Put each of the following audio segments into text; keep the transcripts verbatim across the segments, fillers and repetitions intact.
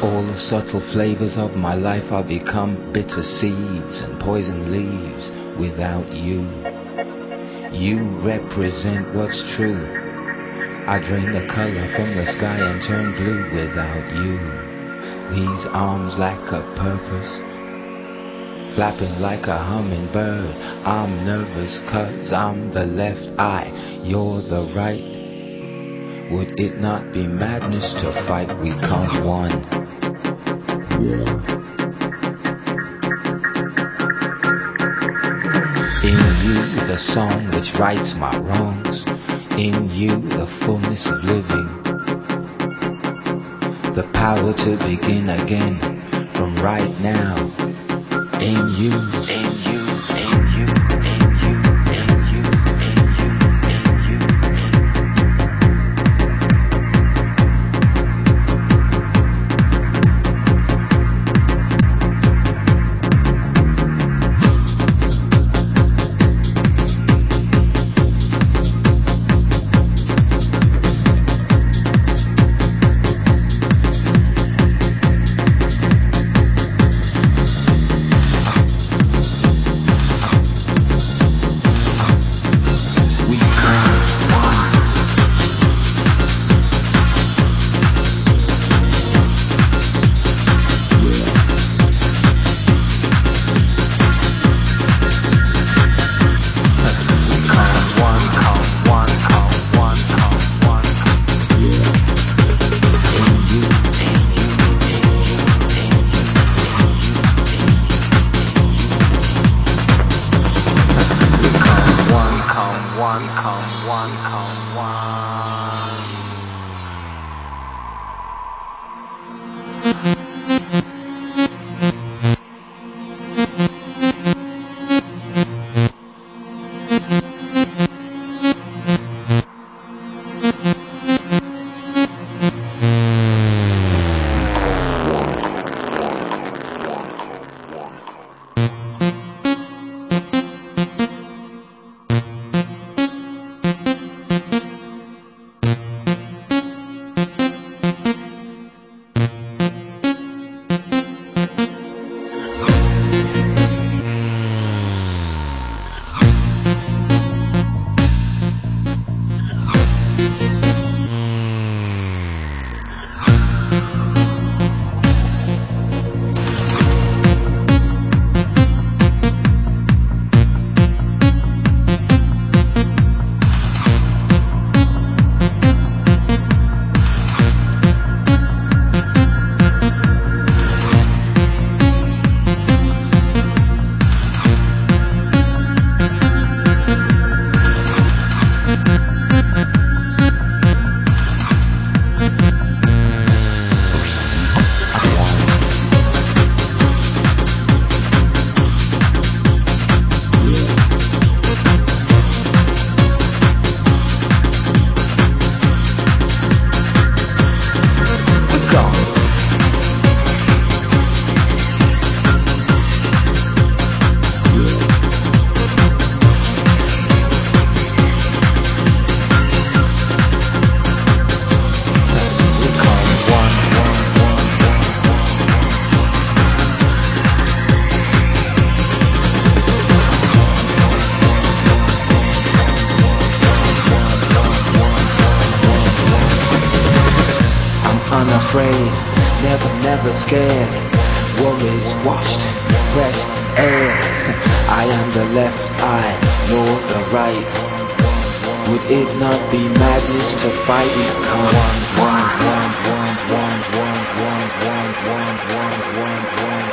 All the subtle flavors of my life are become bitter seeds and poison leaves without you. You represent what's true. I drain the color from the sky and turn blue without you. These arms lack a purpose, flapping like a hummingbird. I'm nervous cause I'm the left eye, you're the right. Would it not be madness to fight? We count one. In you, the song which rights my wrongs. In you, the fullness of living. The power to begin again from right now. In you, in you, in you, in you, in you, in you, in you, unafraid, never, never scared. Worries washed, fresh air. I am the left eye, you're the right. Would it not be madness to fight? We come one, one, one, one, one, one, one, one, one, one, one, one,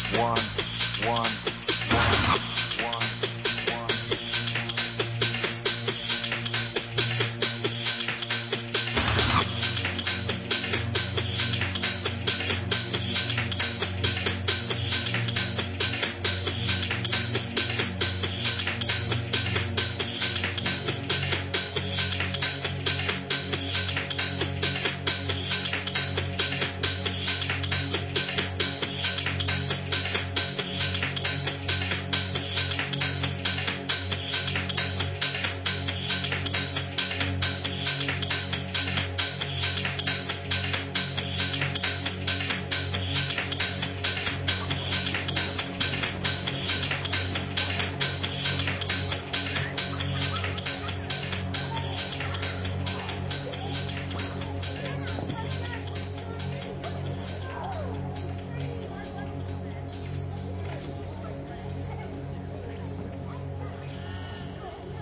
one, one, one.